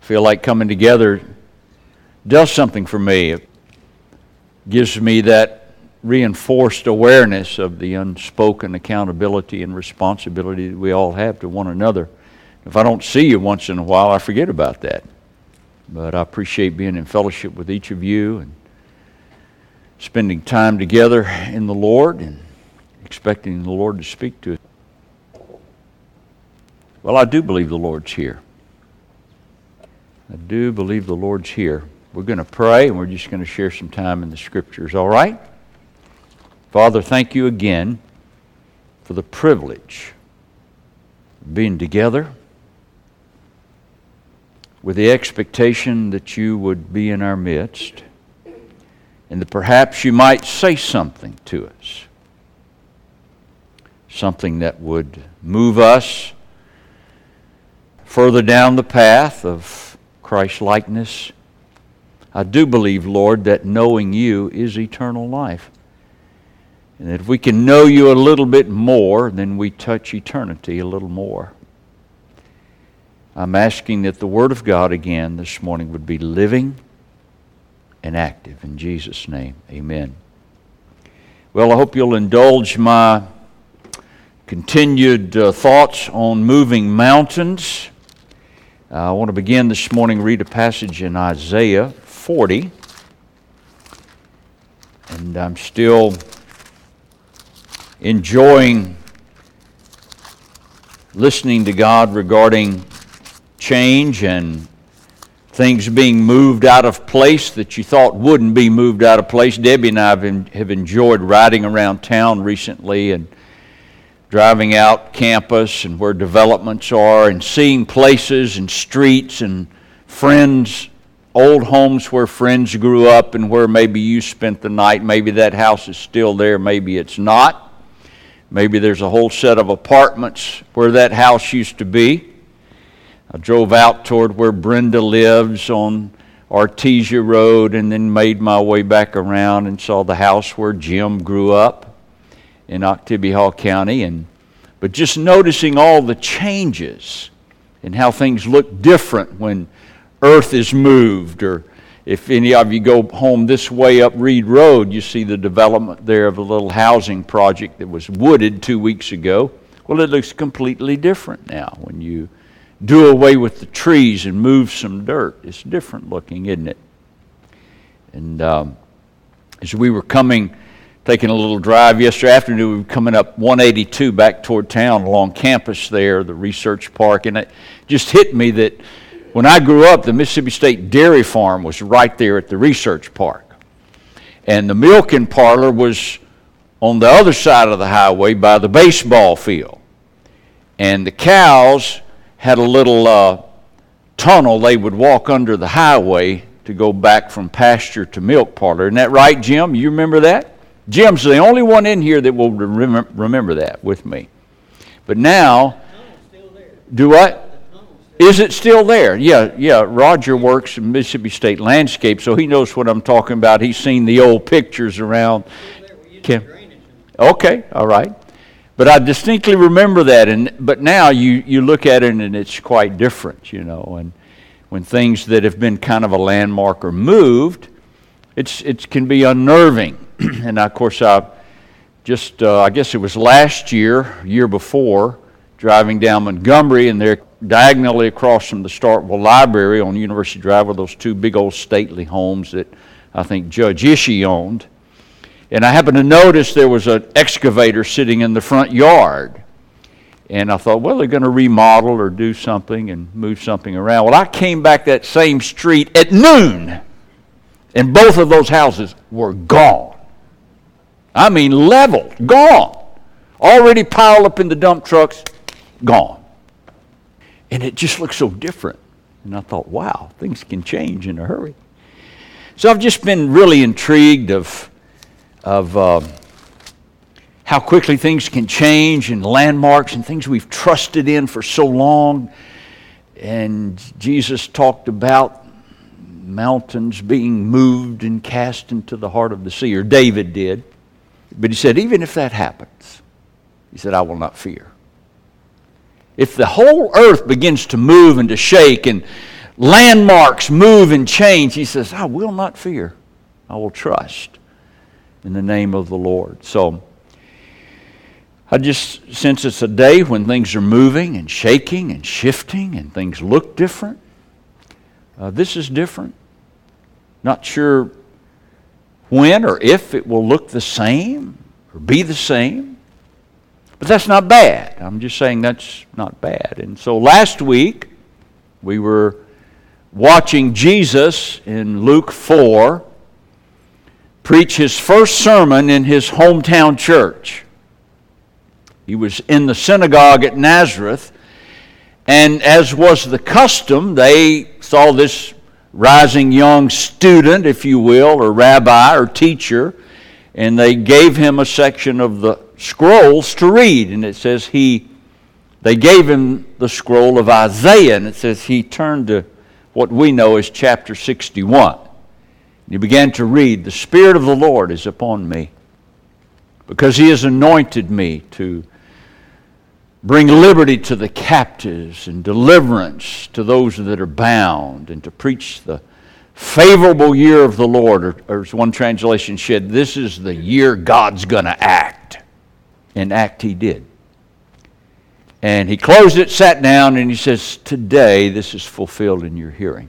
feel like coming together does something for me. It gives me that reinforced awareness of the unspoken accountability and responsibility that we all have to one another. If I don't see you once in a while, I forget about that. But I appreciate being in fellowship with each of you and spending time together in the Lord and expecting the Lord to speak to us. Well, I do believe the Lord's here. I do believe the Lord's here. We're going to pray, and we're just going to share some time in the Scriptures, all right? Father, thank you again for the privilege of being together with the expectation that you would be in our midst and that perhaps you might say something to us, something that would move us further down the path of Christ-likeness. I do believe, Lord, that knowing you is eternal life. And that if we can know you a little bit more, then we touch eternity a little more. I'm asking that the Word of God again this morning would be living and active. In Jesus' name, amen. Well, I hope you'll indulge my continued thoughts on moving mountains. I want to begin this morning, read a passage in Isaiah 40. And I'm still enjoying listening to God regarding change and things being moved out of place that you thought wouldn't be moved out of place. Debbie and I have enjoyed riding around town recently and driving out campus and where developments are and seeing places and streets and friends, old homes where friends grew up and where maybe you spent the night. Maybe that house is still there, maybe it's not. Maybe there's a whole set of apartments where that house used to be. I drove out toward where Brenda lives on Artesia Road and then made my way back around and saw the house where Jim grew up in Oktibbeha County. But just noticing all the changes and how things look different when earth is moved, or if any of you go home this way up Reed Road, you see the development there of a little housing project that was wooded 2 weeks ago. Well, it looks completely different now when you do away with the trees and move some dirt. It's different looking, isn't it? And as we were taking a little drive yesterday afternoon, we were coming up 182 back toward town along campus there, the research park, and it just hit me that when I grew up, the Mississippi State Dairy Farm was right there at the research park. And the milking parlor was on the other side of the highway by the baseball field. And the cows had a little tunnel they would walk under the highway to go back from pasture to milk parlor. Isn't that right, Jim? You remember that? Jim's the only one in here that will remember that with me. But now, do what? Is it still there? Yeah. Roger works in Mississippi State Landscape, so he knows what I'm talking about. He's seen the old pictures around. Okay, all right. But I distinctly remember that. But now you look at it and it's quite different, you know. And when things that have been kind of a landmark are moved, it can be unnerving. And of course, I guess it was last year before, driving down Montgomery, and there diagonally across from the Starkville Library on University Drive were those two big old stately homes that I think Judge Ishii owned. And I happened to notice there was an excavator sitting in the front yard. And I thought, well, they're going to remodel or do something and move something around. Well, I came back that same street at noon, and both of those houses were gone. I mean, leveled, gone. Already piled up in the dump trucks, gone. And it just looked so different. And I thought, wow, things can change in a hurry. So I've just been really intrigued of how quickly things can change, and landmarks and things we've trusted in for so long. And Jesus talked about mountains being moved and cast into the heart of the sea, or David did. But he said, even if that happens, he said, I will not fear. If the whole earth begins to move and to shake, and landmarks move and change, he says, I will not fear. I will trust in the name of the Lord. So I just sense it's a day when things are moving and shaking and shifting and things look different. This is different. Not sure when or if it will look the same or be the same. But that's not bad. I'm just saying that's not bad. And so last week we were watching Jesus in Luke 4 preach his first sermon in his hometown church. He was in the synagogue at Nazareth, and as was the custom, they saw this rising young student, if you will, or rabbi or teacher, and they gave him a section of the scrolls to read. And it says they gave him the scroll of Isaiah, and it says he turned to what we know as chapter 61. And he began to read, "The Spirit of the Lord is upon me, because he has anointed me to bring liberty to the captives and deliverance to those that are bound, and to preach the favorable year of the Lord," or as one translation said, this is the year God's going to act. And act he did. And he closed it, sat down, and he says, "Today this is fulfilled in your hearing."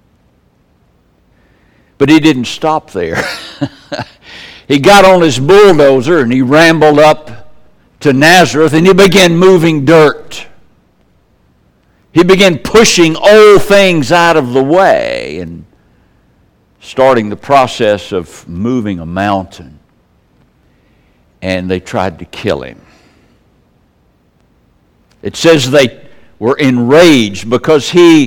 But he didn't stop there. He got on his bulldozer and he rambled up to Nazareth, and he began moving dirt. He began pushing old things out of the way and starting the process of moving a mountain. And they tried to kill him. It says they were enraged because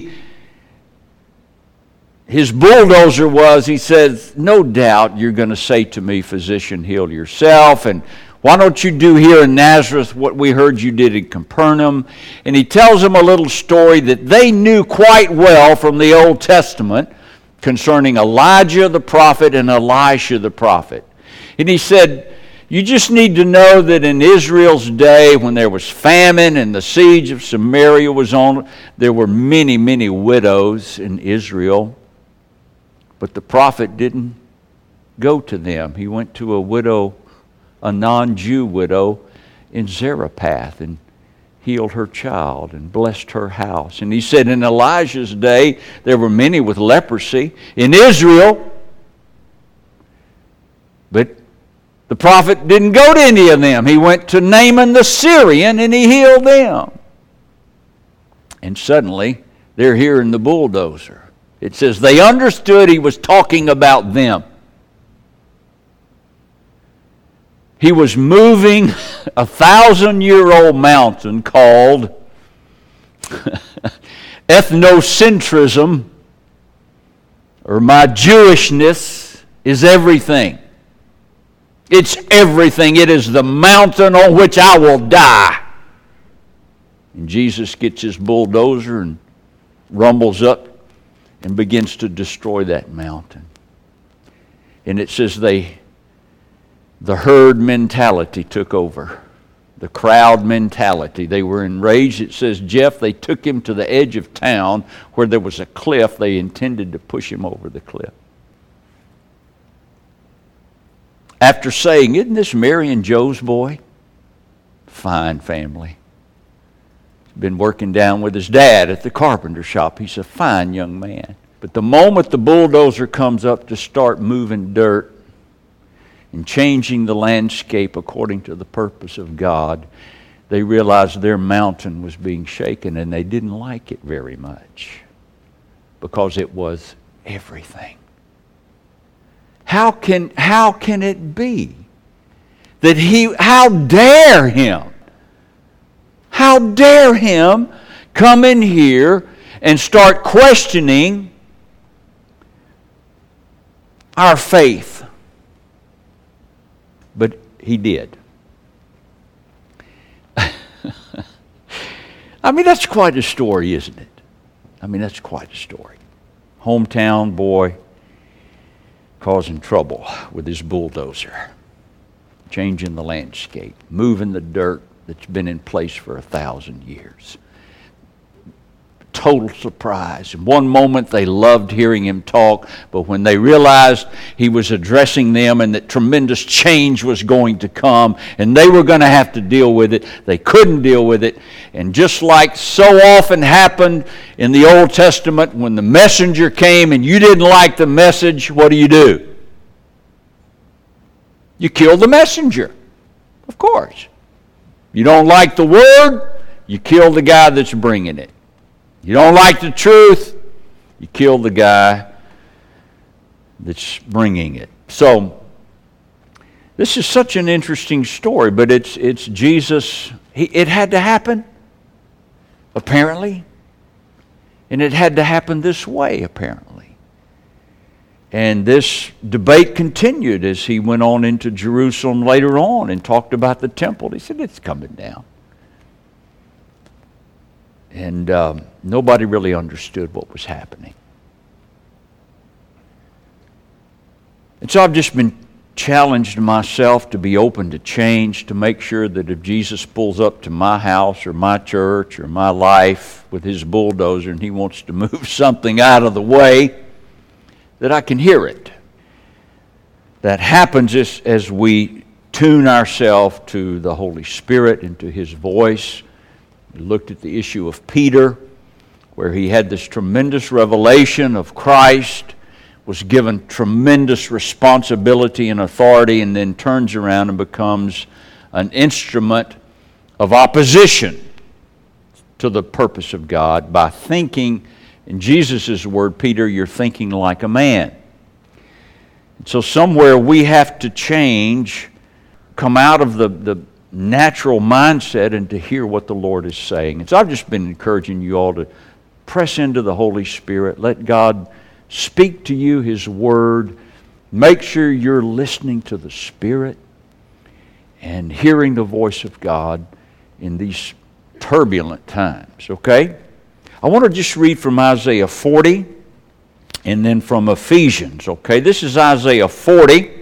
his bulldozer was, he says, "No doubt you're going to say to me, 'Physician, heal yourself,' and why don't you do here in Nazareth what we heard you did in Capernaum?" And he tells them a little story that they knew quite well from the Old Testament concerning Elijah the prophet and Elisha the prophet. And he said, you just need to know that in Israel's day, when there was famine and the siege of Samaria was on, there were many, many widows in Israel. But the prophet didn't go to them. He went to a widow, a non-Jew widow in Zarephath, and healed her child and blessed her house. And he said in Elijah's day, there were many with leprosy in Israel, but the prophet didn't go to any of them. He went to Naaman the Syrian and he healed them. And suddenly, they're hearing the bulldozer. It says they understood he was talking about them. He was moving a 1,000-year-old mountain called ethnocentrism, or my Jewishness is everything. It's everything. It is the mountain on which I will die. And Jesus gets his bulldozer and rumbles up and begins to destroy that mountain. And it says the herd mentality took over. The crowd mentality. They were enraged. It says, Jeff, they took him to the edge of town where there was a cliff. They intended to push him over the cliff. After saying, isn't this Mary and Joe's boy? Fine family. He's been working down with his dad at the carpenter shop. He's a fine young man. But the moment the bulldozer comes up to start moving dirt and changing the landscape according to the purpose of God, they realized their mountain was being shaken, and they didn't like it very much because it was everything. How can it be that how dare him come in here and start questioning our faith? But he did. I mean, that's quite a story, isn't it? I mean, that's quite a story. Hometown boy causing trouble with his bulldozer, changing the landscape, moving the dirt that's been in place for 1,000 years. total surprise. In one moment, they loved hearing him talk, but when they realized he was addressing them and that tremendous change was going to come, and they were going to have to deal with it, they couldn't deal with it. And just like so often happened in the Old Testament, when the messenger came and you didn't like the message, what do? You kill the messenger, of course. You don't like the word, you kill the guy that's bringing it. You don't like the truth, you kill the guy that's bringing it. So, this is such an interesting story, but it's Jesus. It had to happen, apparently. And it had to happen this way, apparently. And this debate continued as he went on into Jerusalem later on and talked about the temple. He said, it's coming down. And nobody really understood what was happening. And so I've just been challenged myself to be open to change, to make sure that if Jesus pulls up to my house or my church or my life with his bulldozer and he wants to move something out of the way, that I can hear it. That happens as we tune ourselves to the Holy Spirit and to his voice. We looked at the issue of Peter, where he had this tremendous revelation of Christ, was given tremendous responsibility and authority, and then turns around and becomes an instrument of opposition to the purpose of God by thinking, in Jesus' word, Peter, you're thinking like a man. So somewhere we have to change, come out of the natural mindset and to hear what the Lord is saying. And so I've just been encouraging you all to press into the Holy Spirit. Let God speak to you his word. Make sure you're listening to the Spirit and hearing the voice of God in these turbulent times, okay? I want to just read from Isaiah 40 and then from Ephesians, okay? This is Isaiah 40.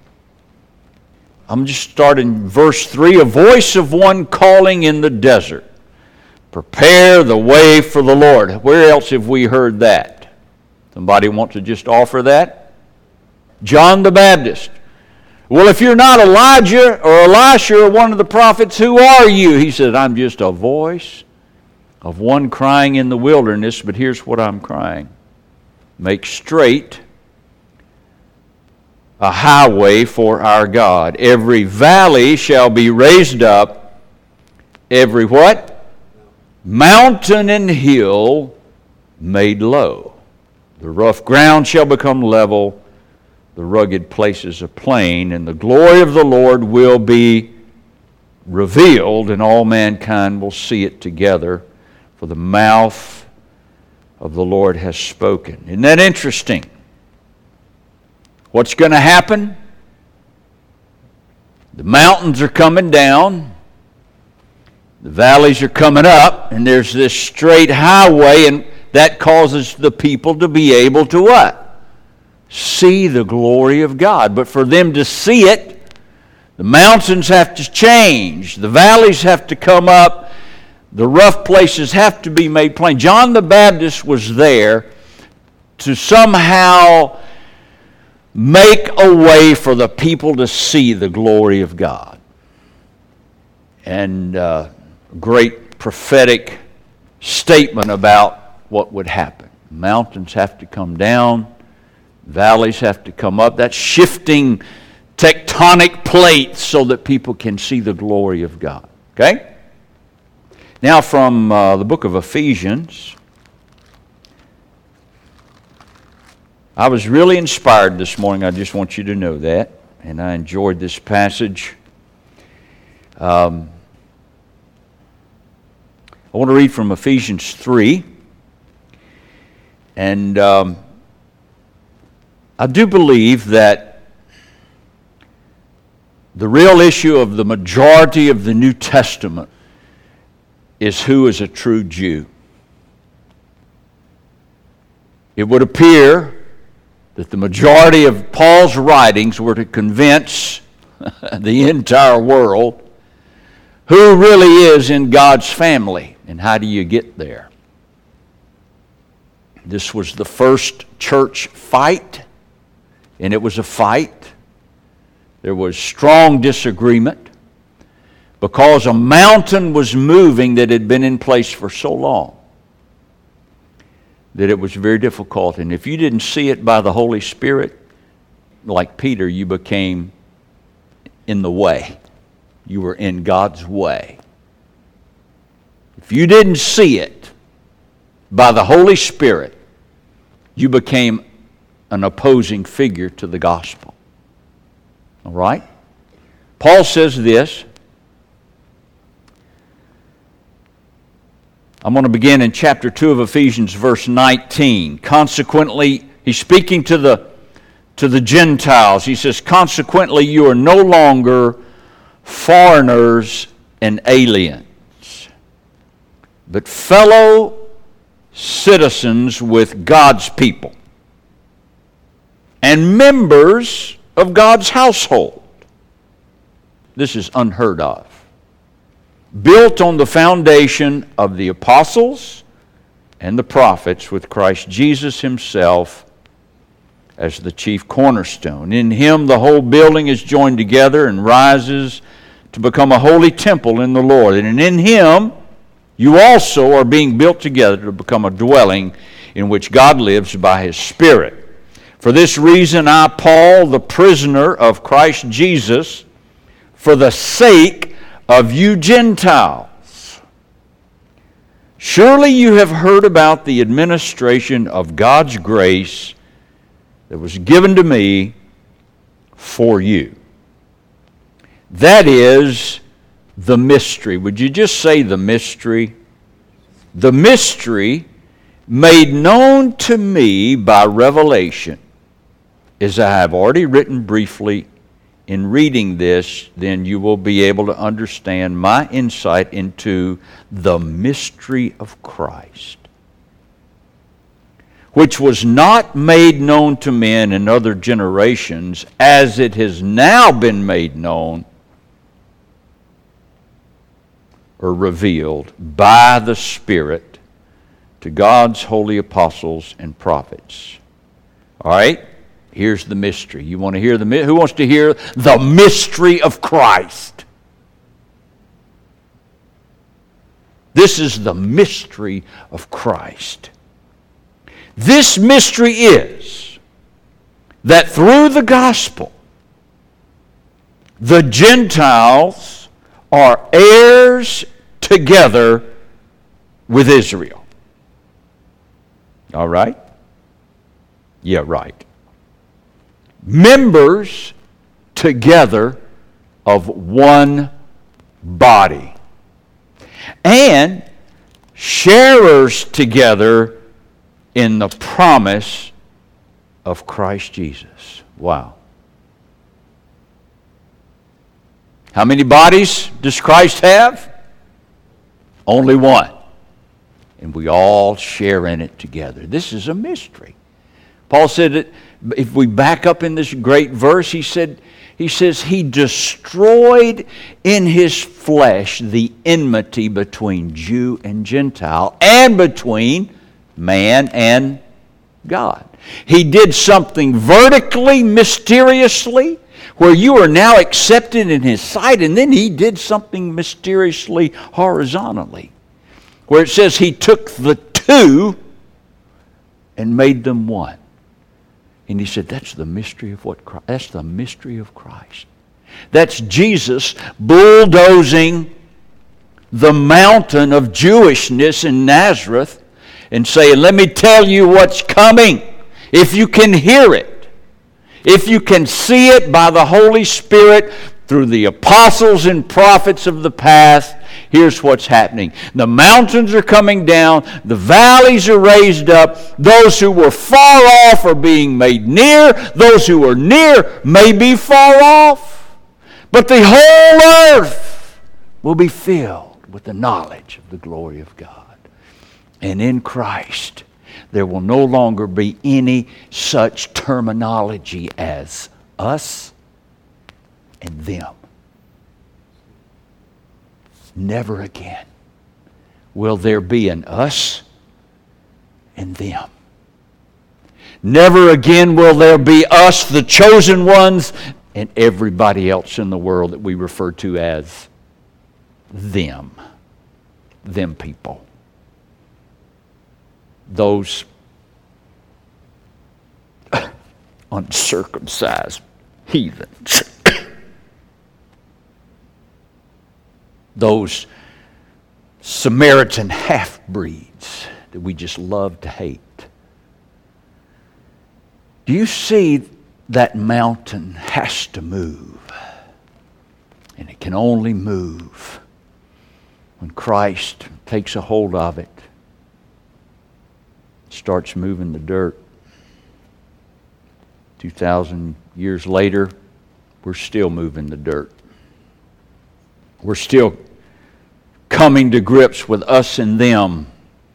I'm just starting verse 3. A voice of one calling in the desert, prepare the way for the Lord. Where else have we heard that? Somebody want to just offer that? John the Baptist. Well, if you're not Elijah or Elisha or one of the prophets, who are you? He said, I'm just a voice of one crying in the wilderness, but here's what I'm crying. Make straight a highway for our God. Every valley shall be raised up, every what? Mountain and hill made low. The rough ground shall become level, the rugged places a plain, and the glory of the Lord will be revealed, and all mankind will see it together, for the mouth of the Lord has spoken. Isn't that interesting? What's going to happen? The mountains are coming down, the valleys are coming up, and there's this straight highway, and that causes the people to be able to what? See the glory of God. But for them to see it, the mountains have to change, the valleys have to come up, the rough places have to be made plain. John the Baptist was there to somehow make a way for the people to see the glory of God. And great prophetic statement about what would happen. Mountains have to come down, valleys have to come up. That's shifting tectonic plates so that people can see the glory of God. Okay? Now from the book of Ephesians. I was really inspired this morning. I just want you to know that. And I enjoyed this passage. I want to read from Ephesians 3. And I do believe that the real issue of the majority of the New Testament is who is a true Jew. It would appear that the majority of Paul's writings were to convince the entire world who really is in God's family and how do you get there. This was the first church fight, and it was a fight. There was strong disagreement because a mountain was moving that had been in place for so long that it was very difficult. And if you didn't see it by the Holy Spirit, like Peter, you became in the way. You were in God's way. If you didn't see it by the Holy Spirit, you became an opposing figure to the gospel. All right? Paul says this. I'm going to begin in chapter 2 of Ephesians, verse 19. Consequently, he's speaking to the Gentiles. He says, consequently, you are no longer foreigners and aliens, but fellow citizens with God's people and members of God's household. This is unheard of. Built on the foundation of the apostles and the prophets, with Christ Jesus himself as the chief cornerstone. In him the whole building is joined together and rises to become a holy temple in the Lord. And in him you also are being built together to become a dwelling in which God lives by his Spirit. For this reason I, Paul, the prisoner of Christ Jesus, for the sake of you Gentiles. Surely you have heard about the administration of God's grace that was given to me for you. That is the mystery. Would you just say the mystery? The mystery made known to me by revelation, as I have already written briefly. In reading this, then you will be able to understand my insight into the mystery of Christ, which was not made known to men in other generations, as it has now been made known or revealed by the Spirit to God's holy apostles and prophets. All right? Here's the mystery. You want to hear who wants to hear the mystery of Christ? This is the mystery of Christ. This mystery is that through the gospel, the Gentiles are heirs together with Israel. All right? Yeah, right. Members together of one body, and sharers together in the promise of Christ Jesus. Wow. How many bodies does Christ have? Only one. And we all share in it together. This is a mystery. Paul said that if we back up in this great verse, he says he destroyed in his flesh the enmity between Jew and Gentile and between man and God. He did something vertically, mysteriously, where you are now accepted in his sight, and then he did something mysteriously, horizontally, where it says he took the two and made them one. And he said, that's the mystery of that's the mystery of Christ. That's Jesus bulldozing the mountain of Jewishness in Nazareth and saying, let me tell you what's coming. If you can hear it, if you can see it by the Holy Spirit through the apostles and prophets of the past, here's what's happening. The mountains are coming down. The valleys are raised up. Those who were far off are being made near. Those who are near may be far off. But the whole earth will be filled with the knowledge of the glory of God. And in Christ, there will no longer be any such terminology as us and them. Never again will there be an us and them. Never again will there be us, the chosen ones, and everybody else in the world that we refer to as them people. Those uncircumcised heathens. Those Samaritan half-breeds that we just love to hate. Do you see that mountain has to move? And it can only move when Christ takes a hold of it, starts moving the dirt. 2,000 years later, we're still moving the dirt. We're still coming to grips with us and them.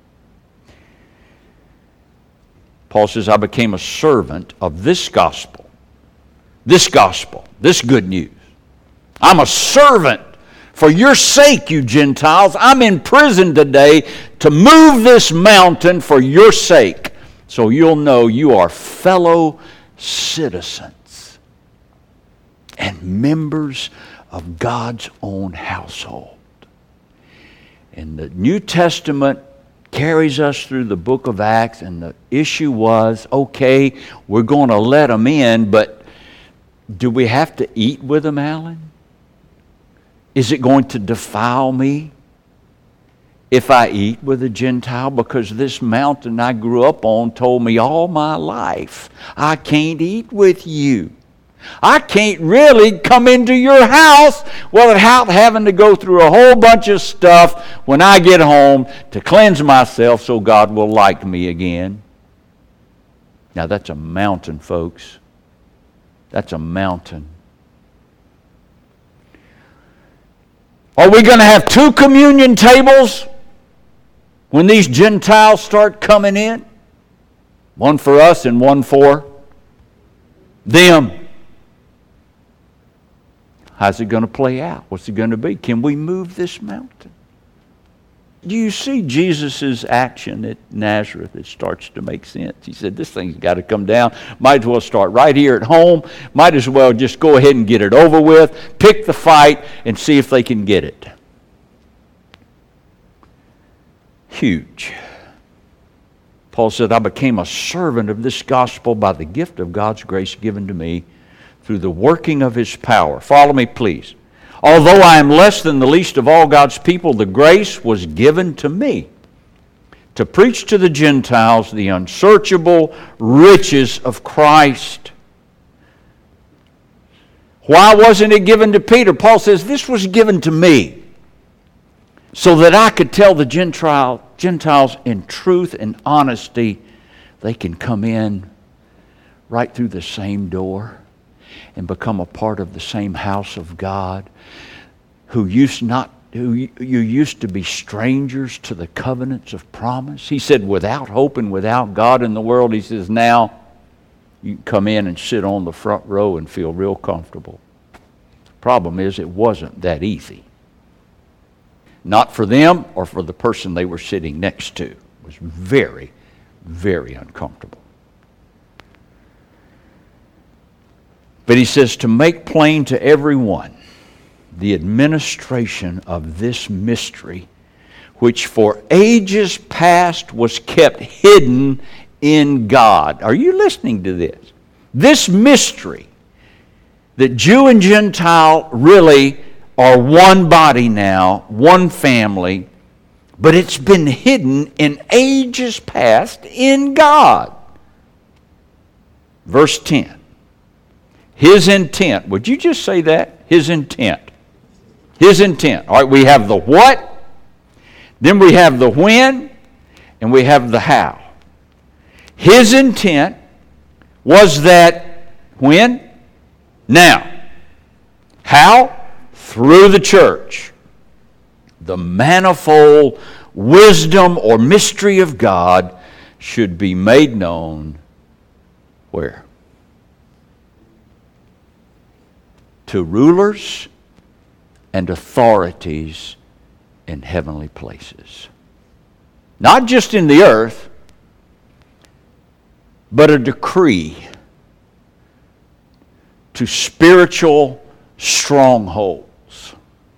Paul says, I became a servant of this gospel, this good news. I'm a servant for your sake, you Gentiles. I'm in prison today to move this mountain for your sake, so you'll know you are fellow citizens and members of God's own household. And the New Testament carries us through the book of Acts, and the issue was, okay, we're going to let them in, but do we have to eat with them, Alan? Is it going to defile me if I eat with a Gentile? Because this mountain I grew up on told me all my life, I can't eat with you. I can't really come into your house without having to go through a whole bunch of stuff when I get home to cleanse myself so God will like me again. Now that's a mountain, folks. That's a mountain. Are we going to have 2 communion tables when these Gentiles start coming in? One for us and one for them. How's it going to play out? What's it going to be? Can we move this mountain? Do you see Jesus' action at Nazareth? It starts to make sense. He said, this thing's got to come down. Might as well start right here at home. Might as well just go ahead and get it over with. Pick the fight and see if they can get it. Huge. Paul said, I became a servant of this gospel by the gift of God's grace given to me through the working of His power. Follow me, please. Although I am less than the least of all God's people, the grace was given to me to preach to the Gentiles the unsearchable riches of Christ. Why wasn't it given to Peter? Paul says, this was given to me so that I could tell the Gentiles in truth and honesty they can come in right through the same door and become a part of the same house of God, who used to be strangers to the covenants of promise. He said, without hope and without God in the world, he says, now you can come in and sit on the front row and feel real comfortable. The problem is, it wasn't that easy. Not for them or for the person they were sitting next to. It was very, very uncomfortable. But he says, to make plain to everyone the administration of this mystery, which for ages past was kept hidden in God. Are you listening to this? This mystery, that Jew and Gentile really are one body now, one family, but it's been hidden in ages past in God. Verse 10. His intent. Would you just say that? His intent. His intent. All right, we have the what, then we have the when, and we have the how. His intent was that when? Now. How? Through the church. The manifold wisdom or mystery of God should be made known where? To rulers and authorities in heavenly places. Not just in the earth, but a decree to spiritual strongholds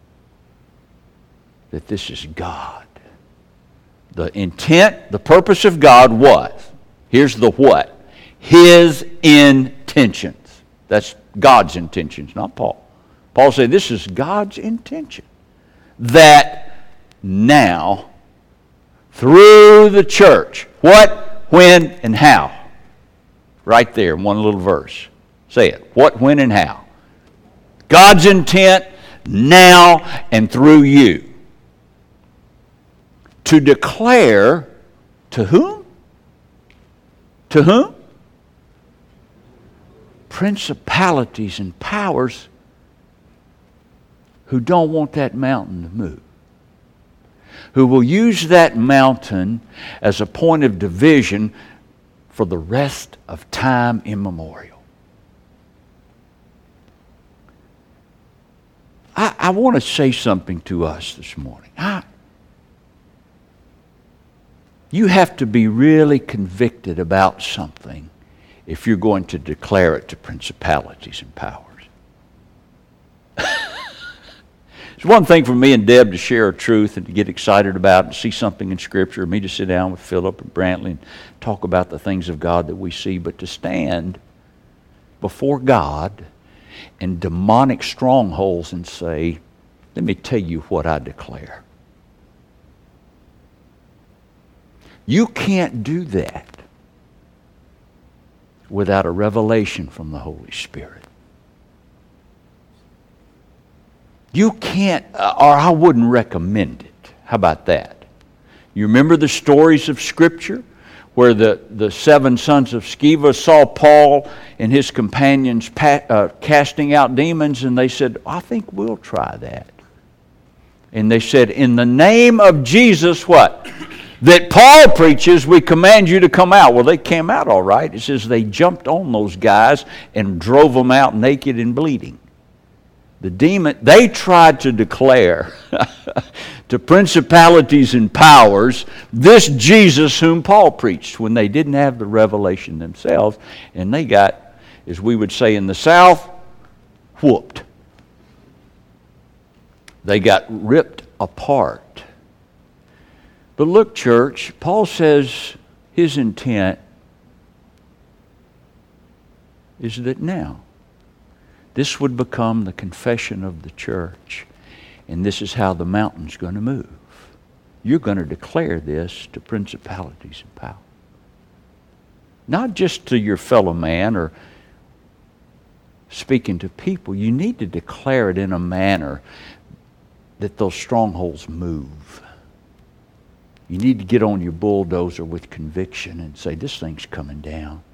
that this is God. The intent, the purpose of God was, here's the what, His intentions. That's God's intentions, not Paul. Paul said this is God's intention. That now, through the church, what, when, and how. Right there, one little verse. Say it. What, when, and how. God's intent now and through you. To declare to whom? To whom? Principalities and powers who don't want that mountain to move. Who will use that mountain as a point of division for the rest of time immemorial. I want to say something to us this morning. You have to be really convicted about something if you're going to declare it to principalities and powers. It's one thing for me and Deb to share a truth and to get excited about and see something in Scripture, me to sit down with Philip and Brantley and talk about the things of God that we see, but to stand before God and demonic strongholds and say, let me tell you what I declare. You can't do that without a revelation from the Holy Spirit. You can't, or I wouldn't recommend it. How about that? You remember the stories of Scripture where the 7 sons of Sceva saw Paul and his companions casting out demons, and they said, I think we'll try that. And they said, in the name of Jesus, what? That Paul preaches, we command you to come out. Well, they came out all right. It says they jumped on those guys and drove them out naked and bleeding. The demon, they tried to declare to principalities and powers this Jesus whom Paul preached when they didn't have the revelation themselves, and they got, as we would say in the South, whooped. They got ripped apart. But look, church, Paul says his intent is that now this would become the confession of the church, and this is how the mountain's going to move. You're going to declare this to principalities and powers. Not just to your fellow man or speaking to people. You need to declare it in a manner that those strongholds move. You need to get on your bulldozer with conviction and say, this thing's coming down.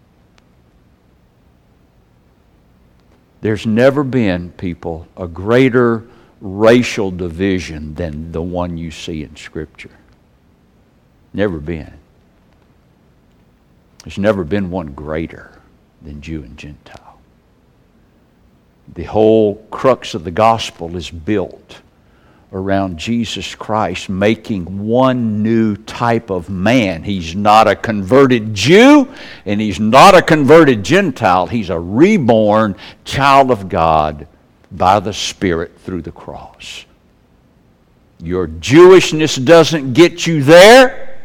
There's never been, people, a greater racial division than the one you see in Scripture. Never been. There's never been one greater than Jew and Gentile. The whole crux of the gospel is built around Jesus Christ making one new type of man. He's not a converted Jew and he's not a converted Gentile. He's a reborn child of God by the Spirit through the cross. Your Jewishness doesn't get you there,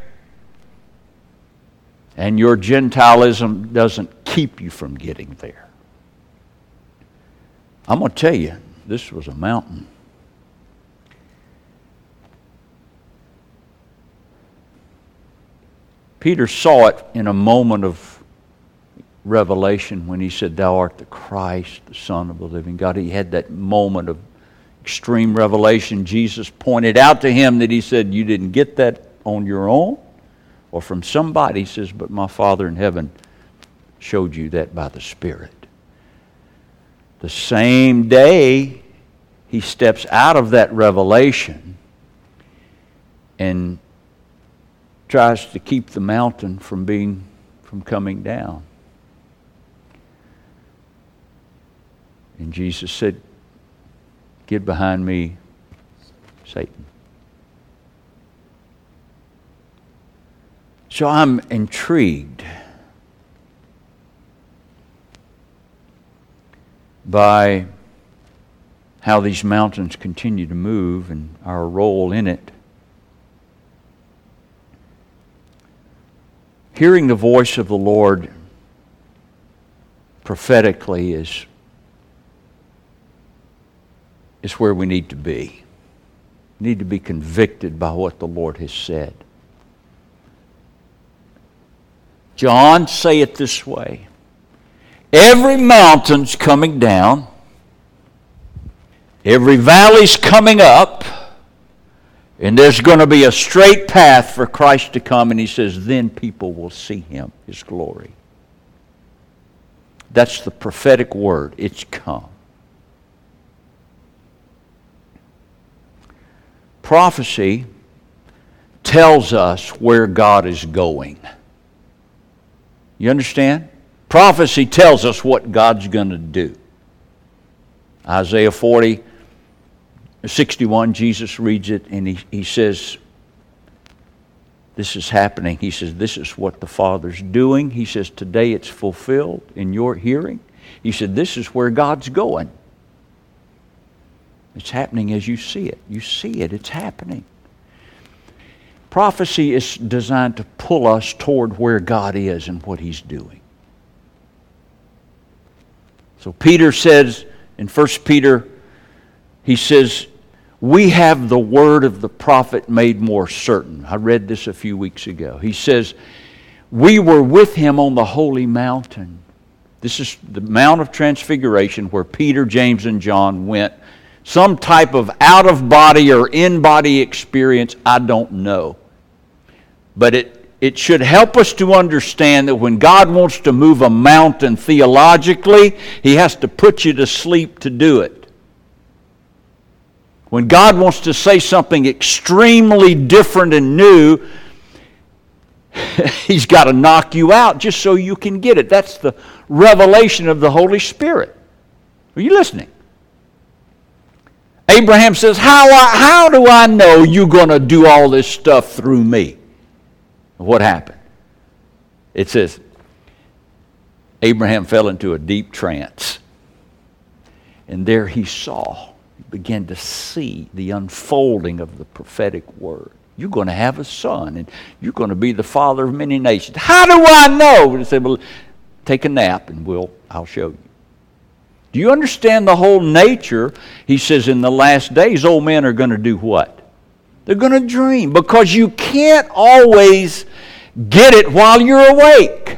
and your Gentilism doesn't keep you from getting there. I'm going to tell you, this was a mountain. Peter saw it in a moment of revelation when he said, thou art the Christ, the Son of the living God. He had that moment of extreme revelation. Jesus pointed out to him that he said, you didn't get that on your own or from somebody. He says, but my Father in heaven showed you that by the Spirit. The same day he steps out of that revelation and tries to keep the mountain from coming down. And Jesus said, get behind me, Satan. So I'm intrigued by how these mountains continue to move and our role in it. Hearing the voice of the Lord prophetically is where we need to be. We need to be convicted by what the Lord has said. John say it this way: every mountain's coming down, every valley's coming up, and there's going to be a straight path for Christ to come. And he says, then people will see Him, His glory. That's the prophetic word. It's come. Prophecy tells us where God is going. You understand? Prophecy tells us what God's going to do. Isaiah 61, Jesus reads it and he says, this is happening. He says, this is what the Father's doing. He says, today it's fulfilled in your hearing. He said, this is where God's going. It's happening as you see it. You see it. It's happening. Prophecy is designed to pull us toward where God is and what He's doing. So Peter says in 1 Peter, he says, we have the word of the prophet made more certain. I read this a few weeks ago. He says, we were with Him on the holy mountain. This is the Mount of Transfiguration where Peter, James, and John went. Some type of out-of-body or in-body experience, I don't know. But it should help us to understand that when God wants to move a mountain theologically, He has to put you to sleep to do it. When God wants to say something extremely different and new, He's got to knock you out just so you can get it. That's the revelation of the Holy Spirit. Are you listening? Abraham says, how do I know you're going to do all this stuff through me? What happened? It says, Abraham fell into a deep trance. And there he began to see the unfolding of the prophetic word. You're going to have a son, and you're going to be the father of many nations. How do I know? He said, well, take a nap, and I'll show you. Do you understand the whole nature? He says in the last days, old men are going to do what? They're going to dream, because you can't always get it while you're awake.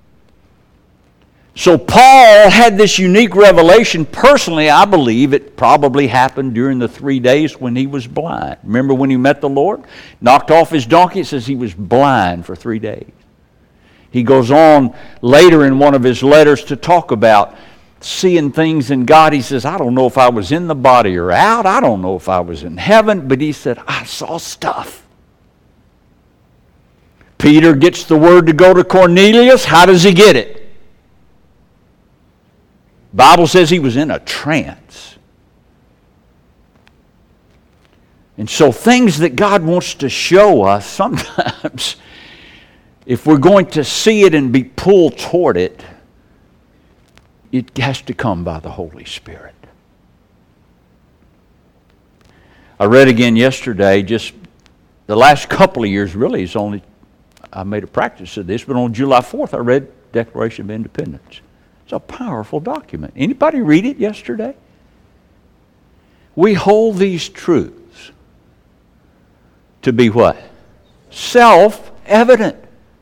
So Paul had this unique revelation. Personally, I believe it probably happened during the 3 days when he was blind. Remember when he met the Lord? Knocked off his donkey. It says he was blind for 3 days. He goes on later in one of his letters to talk about seeing things in God. He says, I don't know if I was in the body or out. I don't know if I was in heaven. But he said, I saw stuff. Peter gets the word to go to Cornelius. How does he get it? Bible says he was in a trance. And so things that God wants to show us, sometimes, if we're going to see it and be pulled toward it, it has to come by the Holy Spirit. I read again yesterday, just the last couple of years really, I made a practice of this, but on July 4th I read Declaration of Independence. It's a powerful document. Anybody read it yesterday? We hold these truths to be what? Self-evident.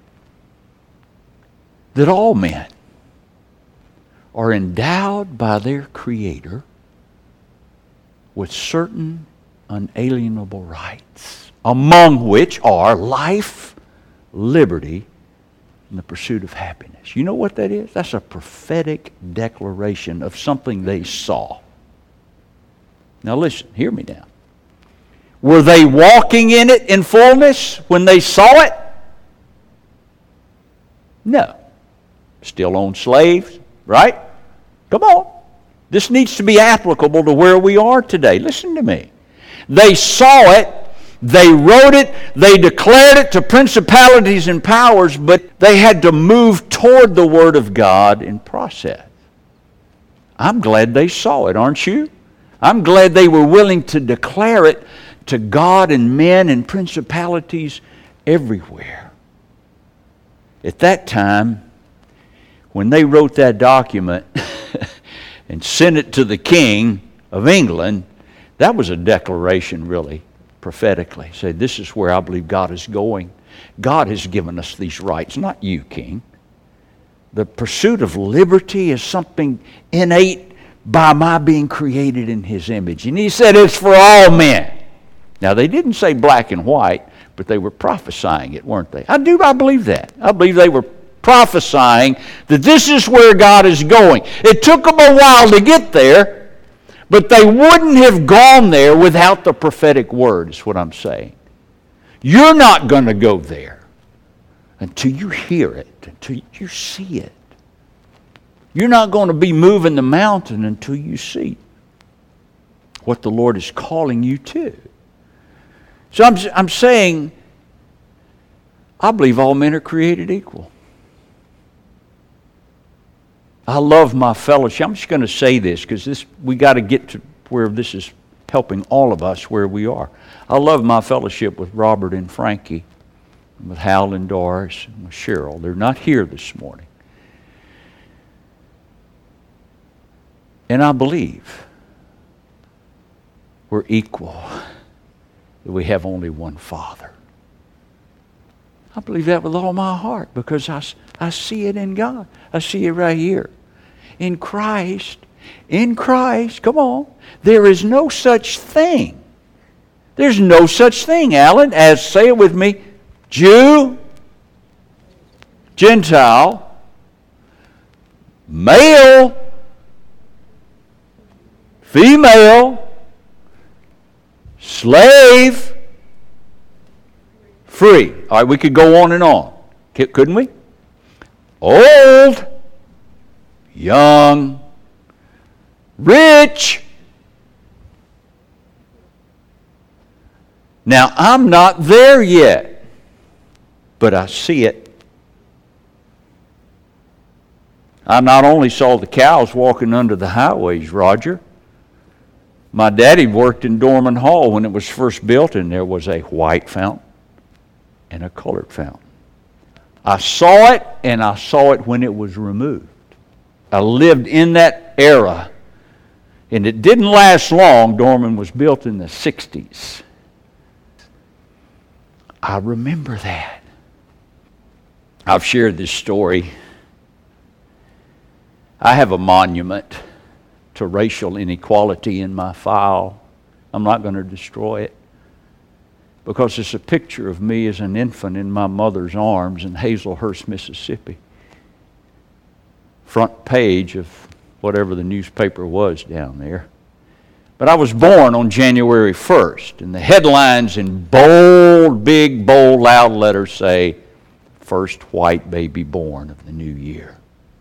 That all men are endowed by their Creator with certain unalienable rights, among which are life, liberty, and the pursuit of happiness. You know what that is? That's a prophetic declaration of something they saw. Now listen, hear me now. Were they walking in it in fullness when they saw it? No. Still owned slaves, right? Come on. This needs to be applicable to where we are today. Listen to me. They saw it, they wrote it, they declared it to principalities and powers, but they had to move toward the Word of God in process. I'm glad they saw it, aren't you? I'm glad they were willing to declare it to God and men and principalities everywhere. At that time, when they wrote that document and sent it to the King of England, that was a declaration, really, prophetically. Say, this is where I believe God is going. God has given us these rights, not you, King. The pursuit of liberty is something innate by my being created in His image. And He said it's for all men. Now, they didn't say black and white, but they were prophesying it, weren't they? I believe that. I believe they were prophesying that this is where God is going. It took them a while to get there, but they wouldn't have gone there without the prophetic word, is what I'm saying. You're not going to go there until you hear it, until you see it. You're not going to be moving the mountain until you see what the Lord is calling you to. So I'm saying, I believe all men are created equal. I love my fellowship. I'm just going to say this because we got to get to where this is helping all of us where we are. I love my fellowship with Robert and Frankie, and with Hal and Doris, and with Cheryl. They're not here this morning. And I believe we're equal, that we have only one Father. I believe that with all my heart because I see it in God. I see it right here. In Christ, come on, there is no such thing. There's no such thing, Alan, as, say it with me, Jew, Gentile, male, female, slave, free. All right, we could go on and on, couldn't we? Old, young, rich. Now, I'm not there yet, but I see it. I not only saw the cows walking under the highways, Roger. My daddy worked in Dorman Hall when it was first built, and there was a white fountain and a colored fountain. I saw it, and I saw it when it was removed. I lived in that era, and it didn't last long. Dorman was built in the 60s. I remember that. I've shared this story. I have a monument to racial inequality in my file. I'm not going to destroy it because it's a picture of me as an infant in my mother's arms in Hazelhurst, Mississippi. Front page of whatever the newspaper was down there. But I was born on January 1st, and the headlines in bold, big, bold, loud letters say, first white baby born of the new year.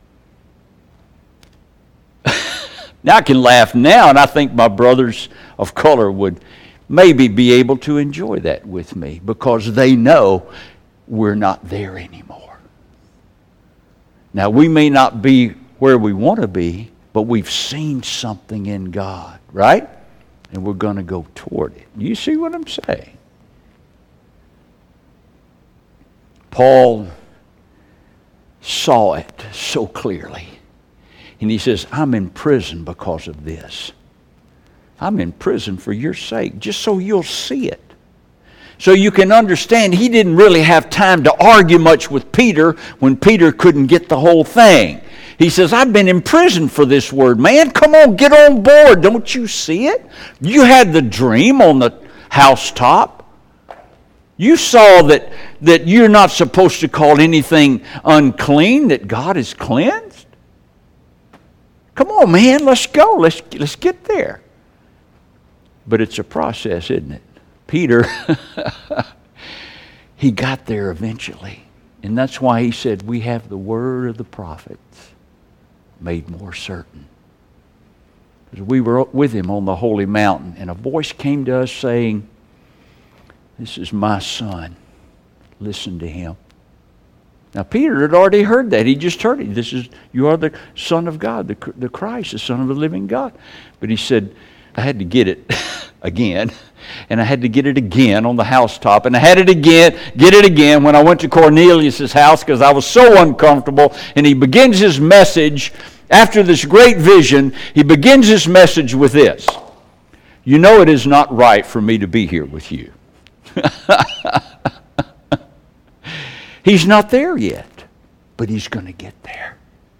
Now I can laugh now, and I think my brothers of color would maybe be able to enjoy that with me because they know we're not there anymore. Now we may not be where we want to be, but we've seen something in God, right? And we're going to go toward it. You see what I'm saying? Paul saw it so clearly. And he says, I'm in prison because of this. I'm in prison for your sake, just so you'll see it. So you can understand he didn't really have time to argue much with Peter when Peter couldn't get the whole thing. He says, I've been in prison for this word. Man, come on, get on board. Don't you see it? You had the dream on the housetop. You saw that you're not supposed to call anything unclean that God has cleansed. Come on, man, let's go. Let's get there. But it's a process, isn't it? Peter, he got there eventually. And that's why he said, we have the word of the prophets made more certain. Because we were with him on the holy mountain, and a voice came to us saying, this is my son. Listen to him. Now, Peter had already heard that. He just heard it. You are the Son of God, the Christ, the Son of the living God. But he said, I had to get it again. And I had to get it again on the housetop. And I had it again, get it again when I went to Cornelius' house because I was so uncomfortable. And he begins his message, after this great vision, he begins his message with this. You know it is not right for me to be here with you. He's not there yet, but he's going to get there.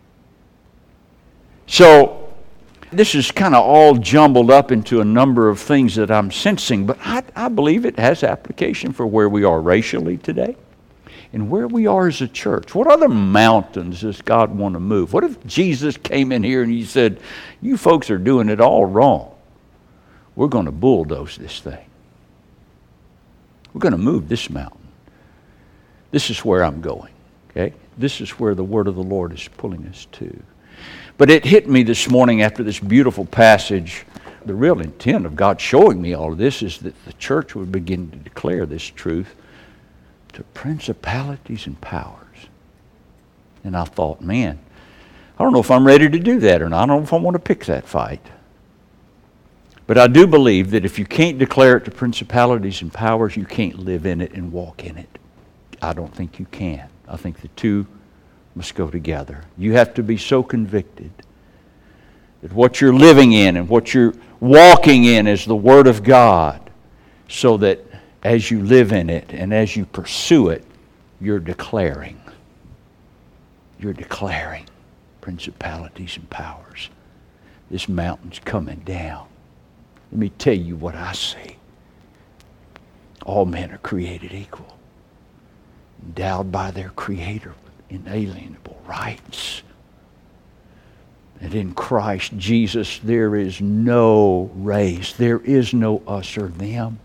So this is kind of all jumbled up into a number of things that I'm sensing, but I believe it has application for where we are racially today and where we are as a church. What other mountains does God want to move? What if Jesus came in here and he said, you folks are doing it all wrong. We're going to bulldoze this thing. We're going to move this mountain. This is where I'm going, okay? This is where the word of the Lord is pulling us to. But it hit me this morning after this beautiful passage. The real intent of God showing me all of this is that the church would begin to declare this truth to principalities and powers. And I thought, man, I don't know if I'm ready to do that or not. I don't know if I want to pick that fight. But I do believe that if you can't declare it to principalities and powers, you can't live in it and walk in it. I don't think you can. I think the two must go together. You have to be so convicted that what you're living in and what you're walking in is the Word of God, so that as you live in it and as you pursue it, you're declaring. You're declaring principalities and powers. This mountain's coming down. Let me tell you what I see. All men are created equal, endowed by their Creator with inalienable rights. And in Christ Jesus there is no race. There is no us or them.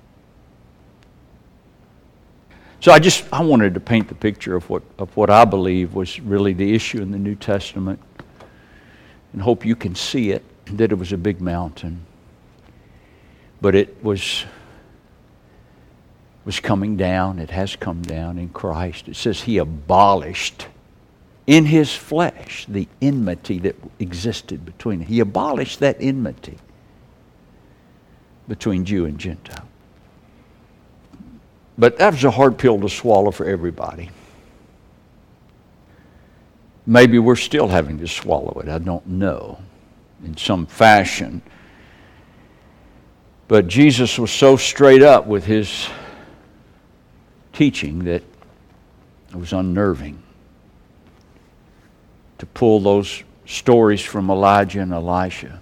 So I wanted to paint the picture of what I believe was really the issue in the New Testament, and hope you can see it, that it was a big mountain. But it was coming down. It has come down in Christ. It says he abolished in his flesh the enmity that existed between them. He abolished that enmity between Jew and Gentile. But that was a hard pill to swallow for everybody. Maybe we're still having to swallow it. I don't know. In some fashion. But Jesus was so straight up with his teaching that it was unnerving to pull those stories from Elijah and Elisha,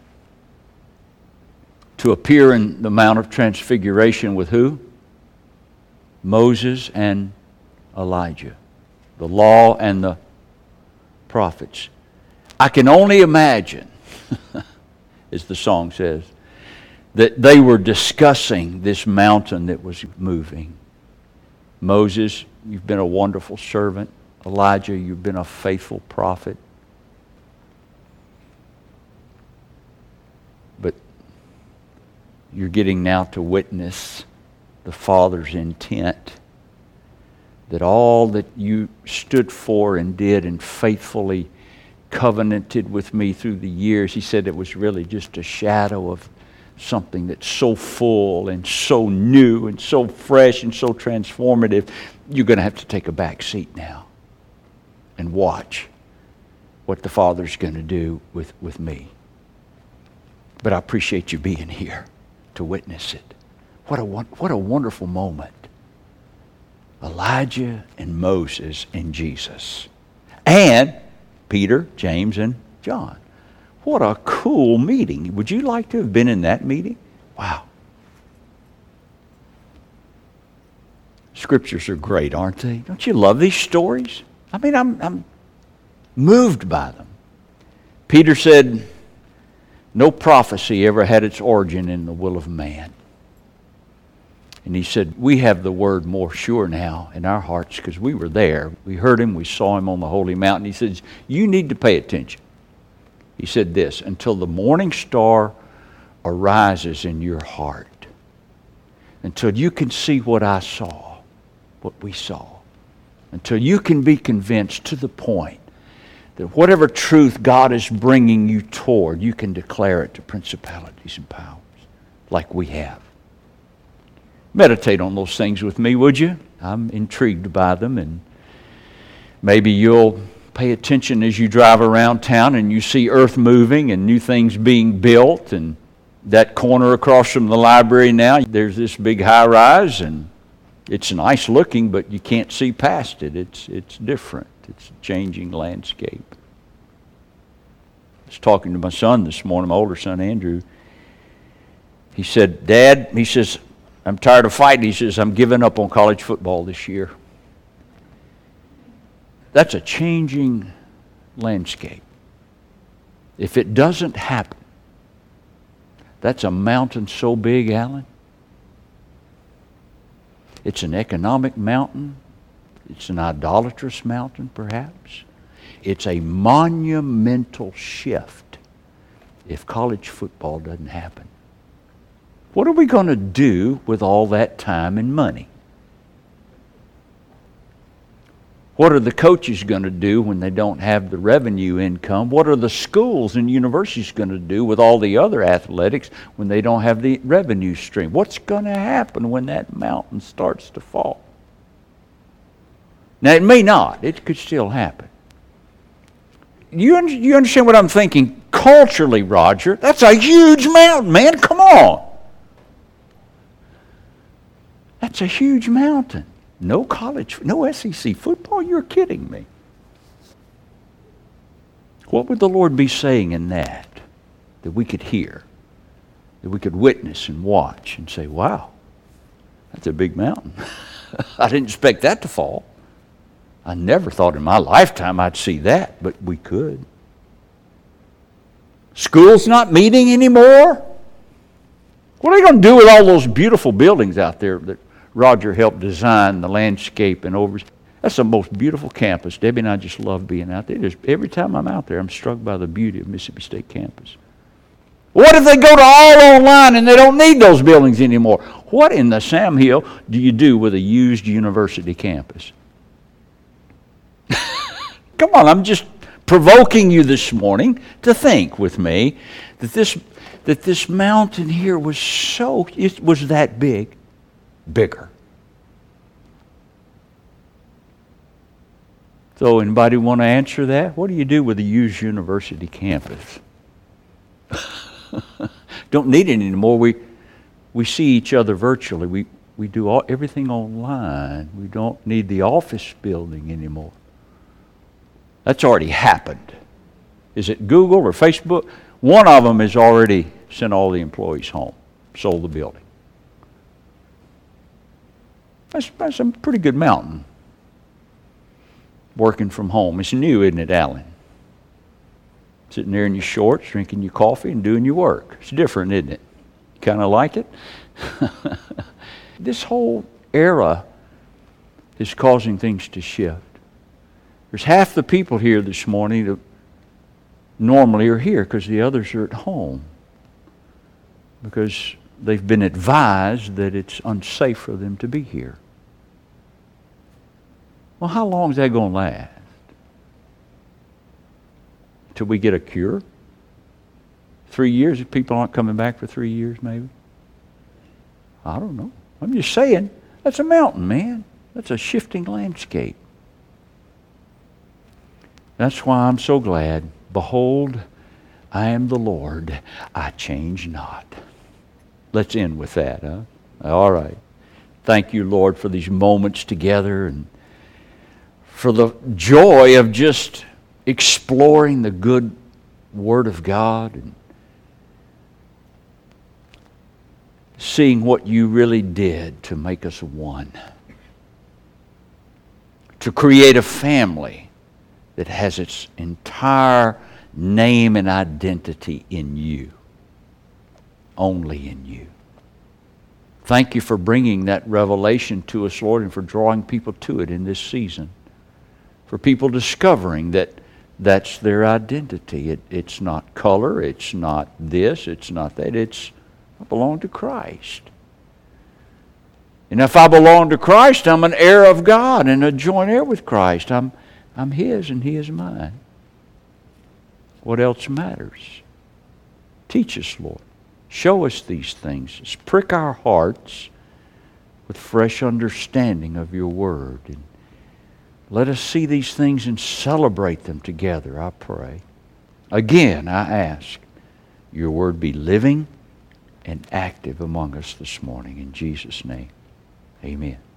to appear in the Mount of Transfiguration with who? Moses and Elijah, the law and the prophets. I can only imagine, as the song says, that they were discussing this mountain that was moving. Moses, you've been a wonderful servant. Elijah, you've been a faithful prophet. But you're getting now to witness the Father's intent, that all that you stood for and did and faithfully covenanted with me through the years, he said it was really just a shadow of something that's so full and so new and so fresh and so transformative. You're going to have to take a back seat now and watch what the Father's going to do with me. But I appreciate you being here to witness it. What a wonderful moment. Elijah and Moses and Jesus. And Peter, James, and John. What a cool meeting. Would you like to have been in that meeting? Wow. Scriptures are great, aren't they? Don't you love these stories? I mean, I'm moved by them. Peter said, no prophecy ever had its origin in the will of man. And he said, we have the word more sure now in our hearts because we were there. We heard him. We saw him on the holy mountain. He says, you need to pay attention. He said this, until the morning star arises in your heart, until you can see what I saw, what we saw. until you can be convinced to the point that whatever truth God is bringing you toward, you can declare it to principalities and powers like we have. Meditate on those things with me, would you? I'm intrigued by them, and maybe you'll pay attention as you drive around town and you see earth moving and new things being built, and that corner across from the library now, there's this big high-rise, and it's nice looking, but you can't see past it. It's different. It's a changing landscape. I was talking to my son this morning, my older son, Andrew. He said, Dad, he says, I'm tired of fighting. He says, I'm giving up on college football this year. That's a changing landscape. If it doesn't happen, that's a mountain so big, Alan. It's an economic mountain. It's an idolatrous mountain, perhaps. It's a monumental shift if college football doesn't happen. What are we going to do with all that time and money? What are the coaches going to do when they don't have the revenue income? What are the schools and universities going to do with all the other athletics when they don't have the revenue stream? What's going to happen when that mountain starts to fall? Now, it may not. It could still happen. You understand what I'm thinking? Culturally, Roger, that's a huge mountain, man. Come on. That's a huge mountain. No college, no SEC football? You're kidding me. What would the Lord be saying in that we could hear, that we could witness and watch and say, wow, that's a big mountain. I didn't expect that to fall. I never thought in my lifetime I'd see that, but we could. School's not meeting anymore? What are they going to do with all those beautiful buildings out there that Roger helped design the landscape and over? That's the most beautiful campus. Debbie and I just love being out there. Every time I'm out there, I'm struck by the beauty of Mississippi State campus. What if they go to all online and they don't need those buildings anymore? What in the Sam Hill do you do with a used university campus? Come on, I'm just provoking you this morning to think with me that this mountain here was it was that big. Bigger. So anybody want to answer that? What do you do with a used university campus? Don't need it anymore. We see each other virtually. We do everything online. We don't need the office building anymore. That's already happened. Is it Google or Facebook? One of them has already sent all the employees home, sold the building. That's a pretty good mountain. Working from home. It's new, isn't it, Alan? Sitting there in your shorts, drinking your coffee, and doing your work. It's different, isn't it? Kind of like it? This whole era is causing things to shift. There's half the people here this morning that normally are here because the others are at home. Because they've been advised that it's unsafe for them to be here. Well, how long is that going to last? Till we get a cure? 3 years? If people aren't coming back for 3 years, maybe? I don't know. I'm just saying, that's a mountain, man. That's a shifting landscape. That's why I'm so glad. Behold, I am the Lord. I change not. Let's end with that, huh? All right. Thank you, Lord, for these moments together and for the joy of just exploring the good Word of God and seeing what you really did to make us one. To create a family that has its entire name and identity in you. Only in you. Thank you for bringing that revelation to us, Lord, and for drawing people to it in this season. For people discovering that that's their identity. It's not color, it's not this, it's not that. I belong to Christ. And if I belong to Christ, I'm an heir of God and a joint heir with Christ. I'm His and He is mine. What else matters? Teach us, Lord. Show us these things. Just prick our hearts with fresh understanding of your word. And let us see these things and celebrate them together, I pray. Again, I ask, your word be living and active among us this morning. In Jesus' name, amen.